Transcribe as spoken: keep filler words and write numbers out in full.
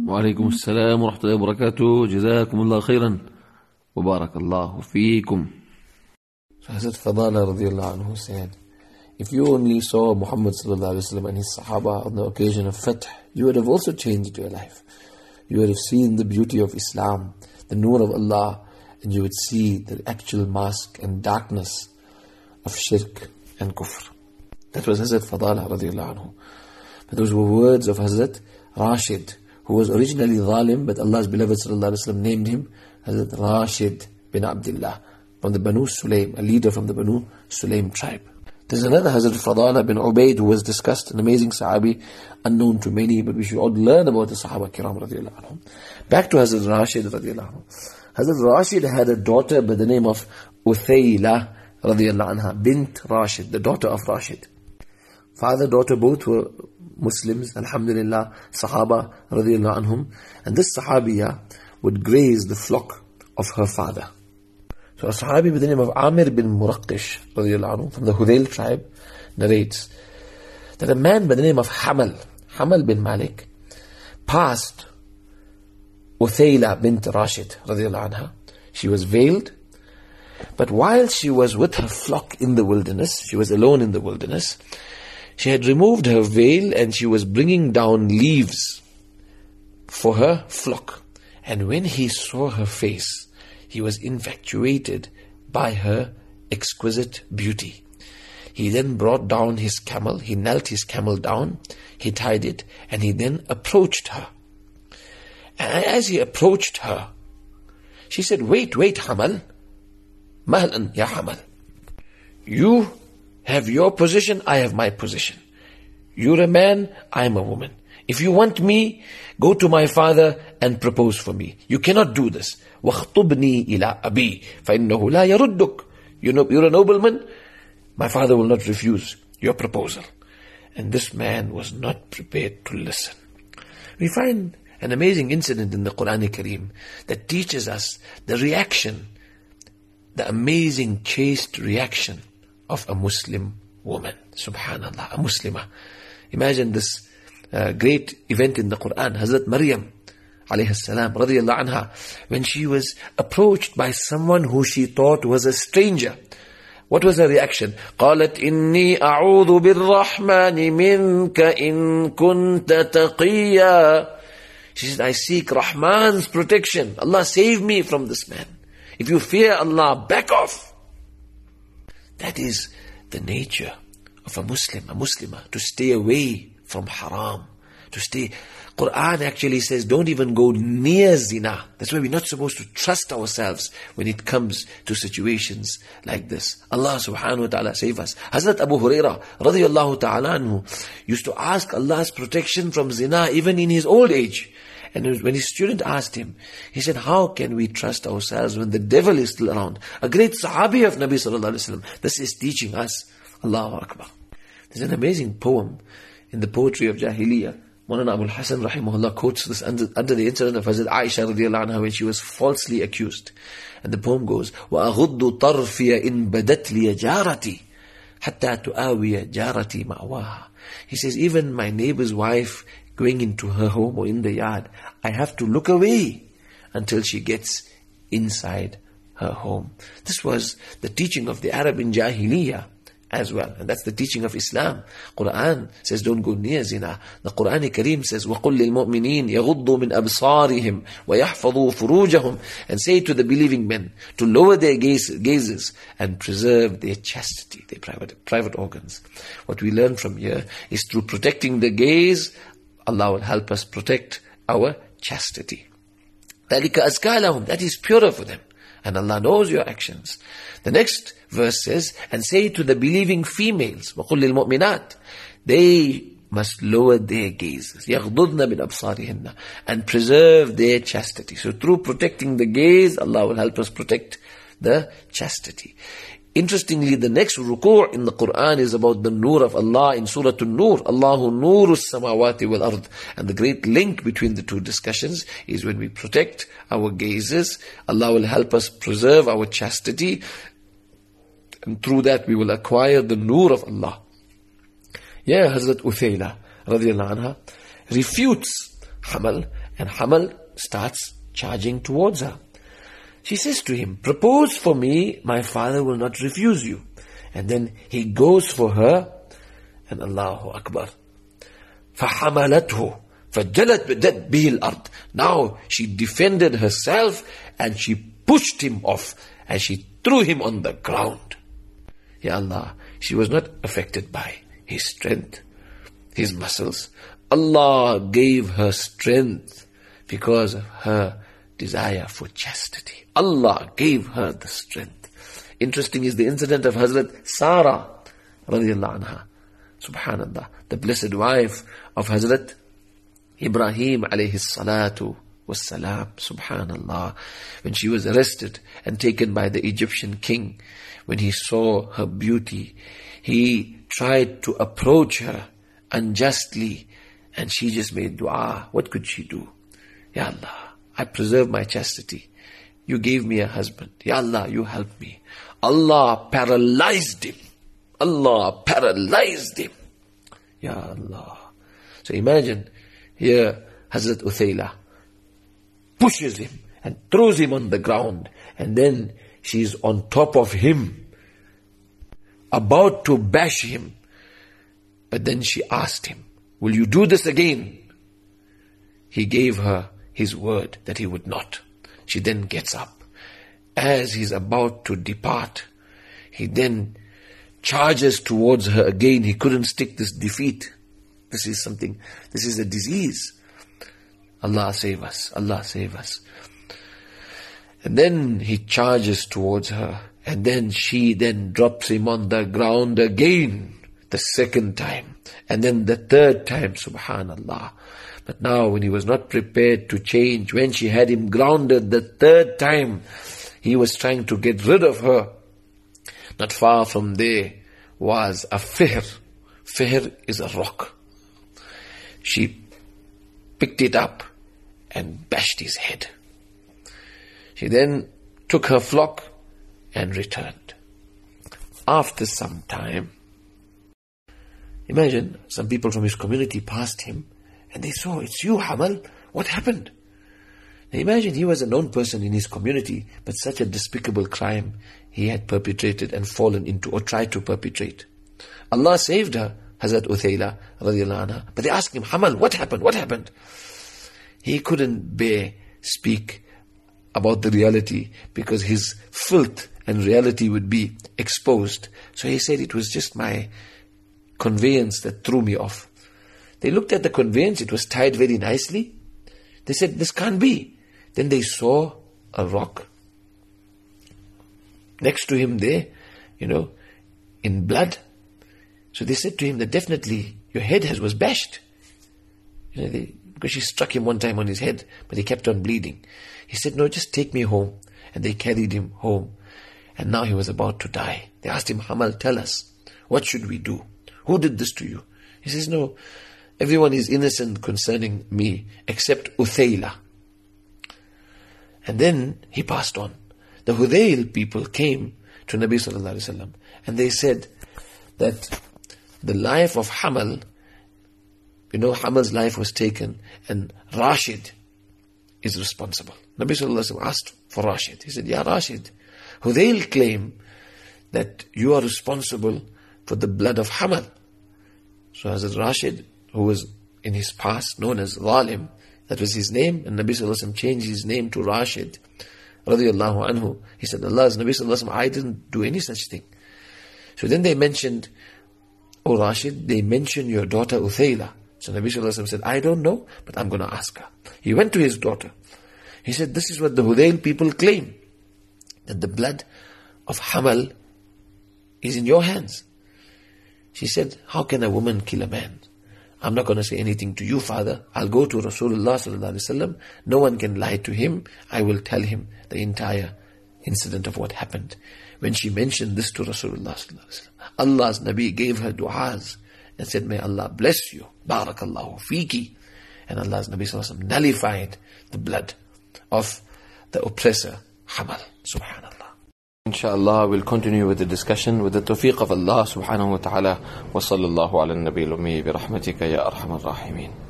وعليكم السلام ورحمة الله وبركاته. جزاكم الله خيرا وبارك الله فيكم. So Hazrat Fadala radiallahu anhu said, if you only saw Muhammad sallallahu alayhi wa sallam and his Sahaba on the occasion of Fath, you would have also changed your life. You would have seen the beauty of Islam, the Noor of Allah, and you would see the actual mask and darkness of shirk and kufr. That was Hazrat Fadala radiallahu anhu. But those were words of Hazrat Rashid, who was originally Zalim, but Allah's beloved sallallahu alayhi wa sallam named him Hazrat Rashid bin Abdullah, from the Banu Sulaim, a leader from the Banu Sulaim tribe. There's another Hazrat Fadala bin Ubaid who was discussed, an amazing Sahabi, unknown to many, but we should all learn about the Sahaba Kiram radiallahu anhu. Back to Hazrat Rashid radiallahu anhu. Hazrat Rashid had a daughter by the name of Uthayla radiallahu anha, bint Rashid, the daughter of Rashid. Father, daughter, both were Muslims, alhamdulillah, Sahaba radiallahu anhum. And this Sahabiya would graze the flock of her father. So a Sahabi by the name of Amir bin Muraqish radiallahu anhu, from the Hudayl tribe, narrates that a man by the name of Hamal, Hamal bin Malik, passed Uthayla bint Rashid radiallahu anha. She was veiled, but while she was with her flock in the wilderness, she was alone in the wilderness, she had removed her veil and she was bringing down leaves for her flock. And when he saw her face, he was infatuated by her exquisite beauty. He then brought down his camel, he knelt his camel down, he tied it, and he then approached her. And as he approached her, she said, wait, wait, Hamal. Mahlan, ya Hamal. You have your position, I have my position. You're a man, I am a woman. If you want me, go to my father and propose for me. You cannot do this. وَاخْطُبْنِي إِلَىٰ أَبِي فَإِنَّهُ لَا يَرُدُّكَ. You're a nobleman, my father will not refuse your proposal. And this man was not prepared to listen. We find an amazing incident in the Quran Kareem that teaches us the reaction, the amazing chaste reaction of a Muslim woman. Subhanallah, a Muslimah. Imagine this uh, great event in the Quran. Hazrat Maryam alayhi salam radiyallahu anha, when she was approached by someone who she thought was a stranger, what was her reaction? قالت إني أعوذ بالرحمن منك إن كنت تقيا. She said, I seek Rahman's protection. Allah, save me from this man. If you fear Allah, back off. That is the nature of a Muslim, a Muslimah, to stay away from haram, to stay. Quran actually says, don't even go near zina. That's why we're not supposed to trust ourselves when it comes to situations like this. Allah subhanahu wa ta'ala save us. Hazrat Abu Hurairah radiyallahu ta'ala anhu used to ask Allah's protection from zina even in his old age. And when his student asked him, he said, how can we trust ourselves when the devil is still around? A great Sahabi of Nabi sallallahu alayhi wa sallam. This is teaching us. Allahu Akbar. There's an amazing poem in the poetry of Jahiliyyah. Maulana Abul Hasan rahimahullah quotes this under, under the incident of Hazrat Aisha radiallahu anha when she was falsely accused. And the poem goes, وَأَغُضُّ طَرْفِيَ إِن بَدَتْ لِيَ جَارَتِي حَتَّى تُآوِيَ جَارَتِي مَأْوَاهَا. He says, even my neighbor's wife going into her home or in the yard, I have to look away until she gets inside her home. This was the teaching of the Arab in Jahiliyyah as well. And that's the teaching of Islam. Quran says don't go near zina. The Quran Kareem says وَقُلْ لِلْمُؤْمِنِينَ يَغُضُّوا مِنْ أَبْصَارِهِمْ وَيَحْفَظُوا فُرُوجَهُمْ. And say to the believing men to lower their gaze, gazes and preserve their chastity, their private, private organs. What we learn from here is through protecting the gaze, Allah will help us protect our chastity. ذَلِكَ أَزْكَى لَهُمْ. That is purer for them. And Allah knows your actions. The next verse says, and say to the believing females, وَقُلْ لِلْمُؤْمِنَاتِ, they must lower their gazes, يَغْضُضْنَ مِنْ أَبْصَارِهِنَّ, and preserve their chastity. So through protecting the gaze, Allah will help us protect the chastity. Interestingly, the next ruku' in the Quran is about the Noor of Allah in Surah An-Nur. Allahu Noor as-samawati wal-ard. And the great link between the two discussions is when we protect our gazes, Allah will help us preserve our chastity, and through that we will acquire the Noor of Allah. Yeah, Hazrat Uthayla radiallahu anha refutes Hamal And Hamal starts charging towards her. She says to him, propose for me, my father will not refuse you. And then he goes for her, and Allahu Akbar. فَحَمَلَتْهُ فَجَلَتْ بِدَتْ بِهِ الْأَرْضِ. Now she defended herself and she pushed him off and she threw him on the ground. Ya Allah, she was not affected by his strength, his muscles. Allah gave her strength because of her desire for chastity. Allah gave her the strength. Interesting is the incident of Hazrat Sarah radiallahu anha. Subhanallah, the blessed wife of Hazrat Ibrahim alayhi salatu wassalam. Subhanallah. When she was arrested and taken by the Egyptian king, when he saw her beauty, he tried to approach her unjustly and she just made dua. What could she do? Ya Allah, I preserve my chastity. You gave me a husband. Ya Allah, you help me. Allah paralyzed him. Allah paralyzed him. Ya Allah. So imagine here Hazrat Uthayla pushes him and throws him on the ground, and then she's on top of him about to bash him. But then she asked him, will you do this again? He gave her his word that he would not. She then gets up. As he's about to depart, he then charges towards her again. He couldn't stick this defeat. This is something, this is a disease. Allah save us, Allah save us. And then he charges towards her, and then she then drops him on the ground again, the second time, and then the third time, subhanallah. But now when he was not prepared to change, when she had him grounded the third time, he was trying to get rid of her. Not far from there was a fihr. Fihr is a rock. She picked it up and bashed his head. She then took her flock and returned. After some time, imagine some people from his community passed him and they saw, it's you, Hamal. What happened? Now imagine he was a known person in his community, but such a despicable crime he had perpetrated and fallen into or tried to perpetrate. Allah saved her, Hazrat Uthayla radiallahu anha. But they asked him, Hamal, what happened? What happened? He couldn't bear speak about the reality because his filth and reality would be exposed. So he said, it was just my conveyance that threw me off. They looked at the conveyance, it was tied very nicely. They said, this can't be. Then they saw a rock next to him there, you know, in blood. So they said to him that definitely your head has was bashed. You know, they, because she struck him one time on his head, but he kept on bleeding. He said, no, just take me home. And they carried him home. And now he was about to die. They asked him, Hamal, tell us, what should we do? Who did this to you? He says, no, everyone is innocent concerning me except Uthayla. And then he passed on. The Hudayl people came to Nabi sallallahu alaihi wasallam and they said that the life of Hamal, you know, Hamal's life was taken and Rashid is responsible. Nabi sallallahu alaihi wasallam asked for Rashid. He said, Ya Rashid, Hudayl claim that you are responsible for the blood of Hamal. So Hazrat Rashid, who was in his past known as Zalim, that was his name, and Nabi sallallahu alaihi wasallam changed his name to Rashid radiyallahu anhu. He said, Allah's Nabi sallallahu alaihi wasallam, I didn't do any such thing. So then they mentioned, oh Rashid, they mentioned your daughter Uthayla. So Nabi sallallahu alaihi wasallam said, I don't know, but I'm going to ask her. He went to his daughter. He said, this is what the Hudayl people claim, that the blood of Hamal is in your hands. She said, how can a woman kill a man? I'm not going to say anything to you, father. I'll go to Rasulullah sallallahu alaihi wasallam. No one can lie to him. I will tell him the entire incident of what happened. When she mentioned this to Rasulullah sallallahu alaihi wasallam, Allah's Nabi gave her du'as and said, may Allah bless you. Barakallahu fiki. And Allah's Nabi sallallahu alaihi wasallam nullified the blood of the oppressor, Hamal. Subhanallah. Inshallah, we'll continue with the discussion with the tawfiq of Allah subhanahu wa ta'ala. Wa sallallahu ala nabi al-ummi bi rahmatika ya arhamar rahimin.